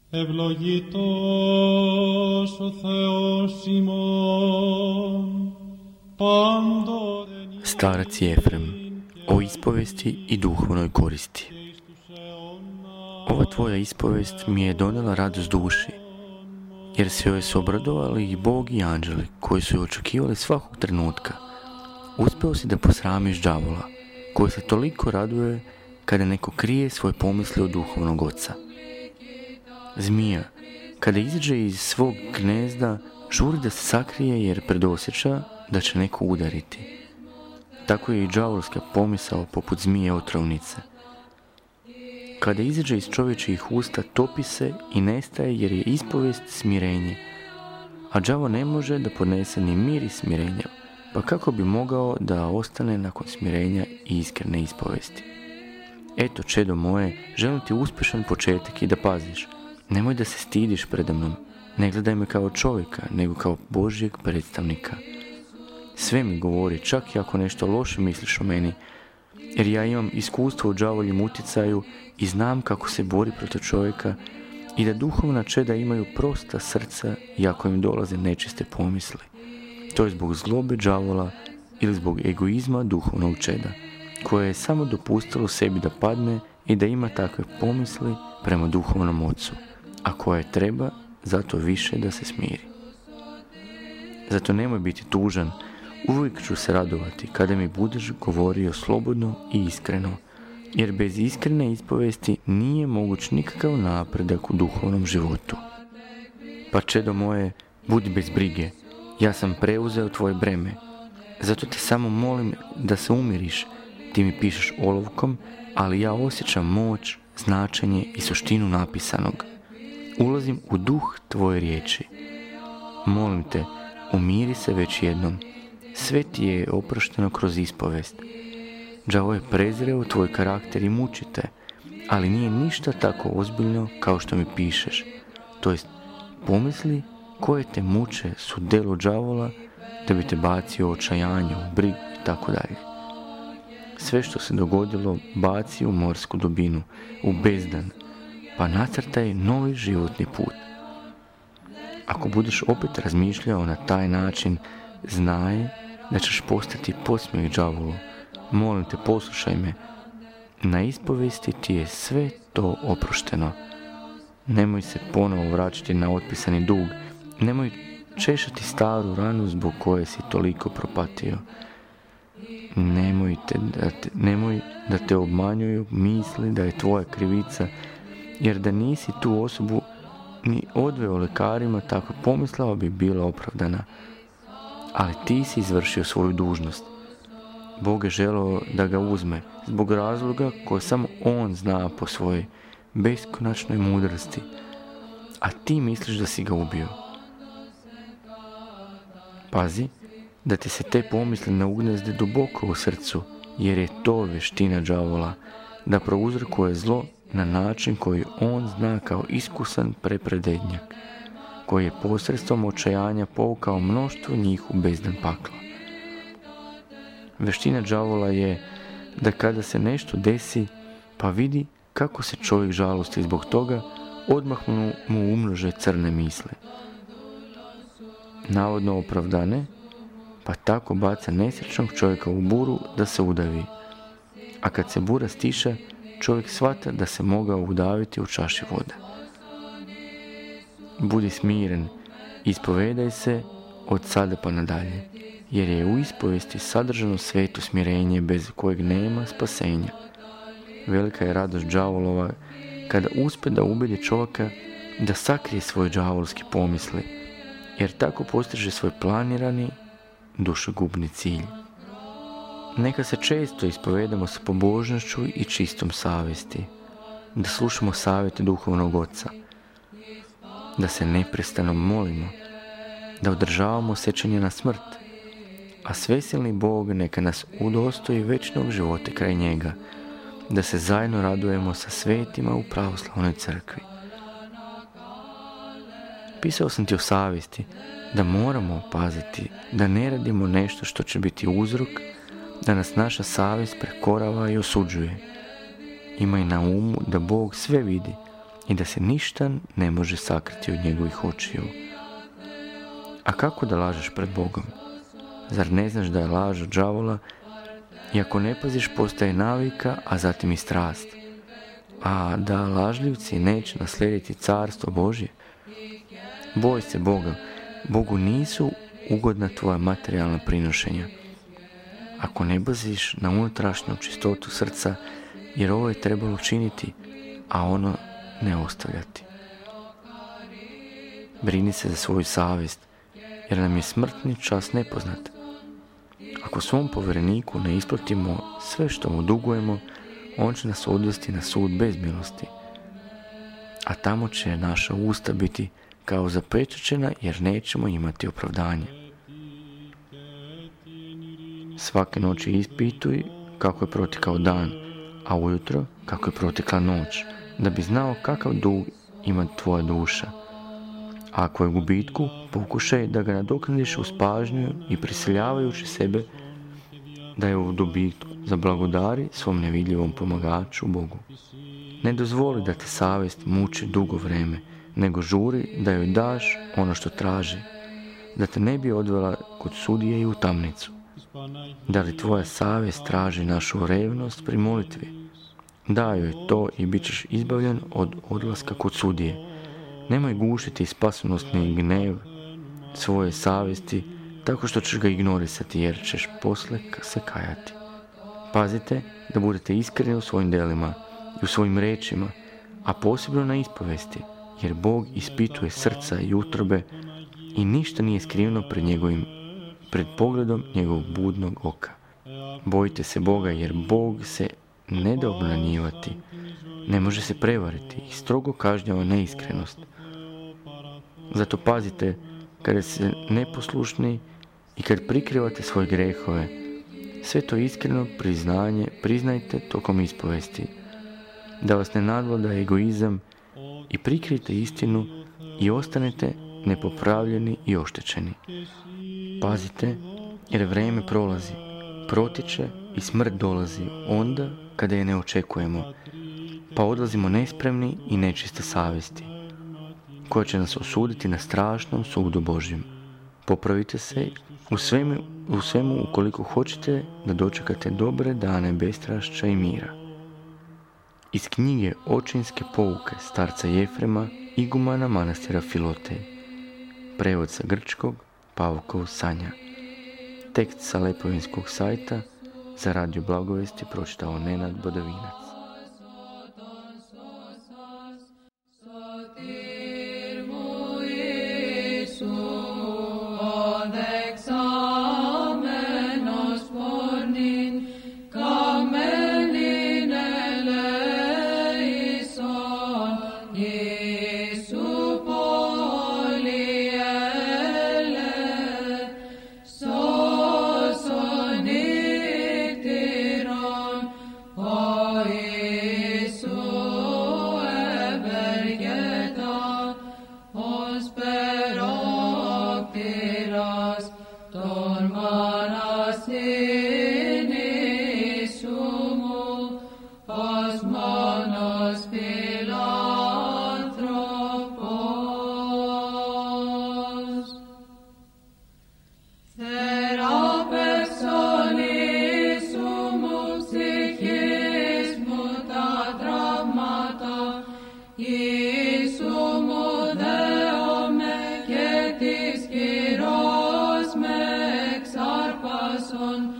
Ευλογητός ο Θεός ημών, πάντοτε Starac Jefrem o ispovesti i duhovnoj koristi. Ova tvoja ispovest mi je donijela radost duši, jer se joj su obradovali i Bog i anđeli koji su joj očekivali svakog trenutka. Uspeo si da posramiš đavola, koji se toliko raduje kada neko krije svoje pomisli od duhovnog oca. Zmija, kada izađe iz svog gnezda, žuri da se sakrije jer predosjeća da će neko udariti. Tako je i đavolska pomisao poput zmije otrovnice. Kada izađe iz čovječjih usta, topi se i nestaje jer je ispovest smirenje. A đavo ne može da podnese ni mir i smirenja, pa kako bi mogao da ostane nakon smirenja i iskrene ispovesti? Eto, čedo moje, želim ti uspješan početak i da paziš. Nemoj da se stidiš predamnom. Ne gledaj me kao čovjeka, nego kao Božjeg predstavnika. Sve mi govori, čak i ako nešto loše misliš o meni, jer ja imam iskustvo u đavoljem utjecaju i znam kako se bori protiv čovjeka i da duhovna čeda imaju prosta srca iako im dolaze nečiste pomisli. To je zbog zlobe đavola ili zbog egoizma duhovnog čeda, koje je samo dopustilo sebi da padne i da ima takve pomisli prema duhovnom ocu, a koje treba zato više da se smiri. Zato nemoj biti tužan, uvijek ću se radovati kada mi budeš govorio slobodno i iskreno, jer bez iskrene ispovesti nije moguć nikakav napredak u duhovnom životu. Pa čedo moje, budi bez brige, ja sam preuzeo tvoje breme, zato te samo molim da se umiriš. Ti mi pišeš olovkom, ali ja osjećam moć, značenje i suštinu napisanog. Ulazim u duh tvoje riječi. Molim te, umiri se već jednom. Sve ti je oprošteno kroz ispovest. Đavo je prezreo tvoj karakter i muči te, ali nije ništa tako ozbiljno kao što mi pišeš. To jest, pomisli koje te muče su delo đavola da bi te bacio u očajanje, u brigu i tako dalje. Sve što se dogodilo baci u morsku dubinu, u bezdan, pa nacrtaj novi životni put. Ako budeš opet razmišljao na taj način, znaj da ćeš postati podsmijeh đavolu. Molim te, poslušaj me. Na ispovesti ti je sve to oprošteno. Nemoj se ponovo vraćati na otpisani dug. Nemoj češati staru ranu zbog koje si toliko propatio. Nemoj da te obmanjuju misli da je tvoja krivica, jer da nisi tu osobu ni odveo lekarima, tako pomislava bi bila opravdana. Ali ti si izvršio svoju dužnost. Bog je želeo da ga uzme zbog razloga koje samo on zna po svojoj beskonačnoj mudrosti, a ti misliš da si ga ubio. Pazi da ti se te pomisli ne ugnezde duboko u srcu, jer je to vještina đavola, da prouzrokuje zlo na način koji on zna kao iskusan prepredednjak, koji je posredstvom očajanja povukao mnoštvo njih u bezdan pakla. Vještina đavola je da kada se nešto desi, pa vidi kako se čovjek žalosti zbog toga, odmah mu umnože crne misli. Navodno opravdane, pa tako baca nesrećnog čovjeka u buru da se udavi. A kad se bura stiša, čovjek shvata da se mogao udaviti u čaši vode. Budi smiren, ispovedaj se od sada pa nadalje, jer je u ispovesti sadržano sveto smirenje bez kojeg nema spasenja. Velika je radost đavolova kada uspe da ubedi čovjeka da sakrije svoje đavolske pomisli, jer tako postiže svoj planirani dušegubni cilj. Neka se često ispovedamo sa pobožnošću i čistom savjesti, da slušamo savjete duhovnog oca, da se neprestano molimo, da održavamo sjećanje na smrt, a svesilni Bog neka nas udostoji večnog života kraj njega, da se zajedno radujemo sa svetima u pravoslavnoj crkvi. Pisao sam ti o savjesti, da moramo paziti, da ne radimo nešto što će biti uzrok da nas naša savjest prekorava i osuđuje. Imaj na umu da Bog sve vidi i da se ništa ne može sakriti od njegovih očiju. A kako da lažeš pred Bogom? Zar ne znaš da je laž od đavola? I ako ne paziš, postaje navika, a zatim i strast. A da lažljivci neće naslijediti carstvo Božje? Boj se Boga. Bogu nisu ugodna tvoja materijalna prinošenja. Ako ne paziš na unutrašnju čistotu srca, jer ovo je trebalo činiti, a ono ne ostavljati. Brini se za svoju savjest, jer nam je smrtni čas nepoznat. Ako svom povjereniku ne isplatimo sve što mu dugujemo, on će nas odvesti na sud bez milosti. A tamo će naša usta biti kao zapečaćena, jer nećemo imati opravdanje. Svake noći ispituj kako je protekao dan, a ujutro kako je protekla noć, da bi znao kakav dug ima tvoja duša. A ako je u gubitku, pokušaj da ga nadoknadiš uz pažnju i prisiljavajući sebe da je u dobitku, zablagodari svom nevidljivom pomagaču Bogu. Ne dozvoli da te savjest muči dugo vreme, nego žuri da joj daš ono što traži, da te ne bi odvela kod sudije i u tamnicu. Da li tvoja savjest traži našu revnost pri molitvi? Daj joj to i bit ćeš izbavljen od odlaska kod sudije. Nemoj gušiti spasonosni gnev svoje savjesti tako što ćeš ga ignorisati, jer ćeš posle se kajati. Pazite da budete iskreni u svojim delima i u svojim rečima, a posebno na ispovesti, jer Bog ispituje srca i utrobe i ništa nije skrivno pred pogledom njegovog budnog oka. Bojite se Boga, jer Bog se ne da obmanjivati, ne može se prevariti i strogo kažnjava neiskrenost. Zato pazite kada ste neposlušni i kad prikrivate svoje grehove. Sve to iskreno priznajte tokom ispovesti, da vas ne nadvlada egoizam i prikrijte istinu i ostanete nepopravljeni i oštećeni. Pazite, jer vrijeme prolazi, protiče i smrt dolazi onda kada je ne očekujemo, pa odlazimo nespremni i nečiste savjesti, koja će nas osuditi na strašnom sudu Božjem. Popravite se u svemu ukoliko hoćete da dočekate dobre dane bestrašća i mira. Iz knjige Očinske pouke starca Jefrema, igumana manastira Filotej. Prevod sa grčkog Pavkov Sanja. Tekst sa Lepovinskog sajta za Radio Blagovesti pročitao Nenad Bodovinac. Son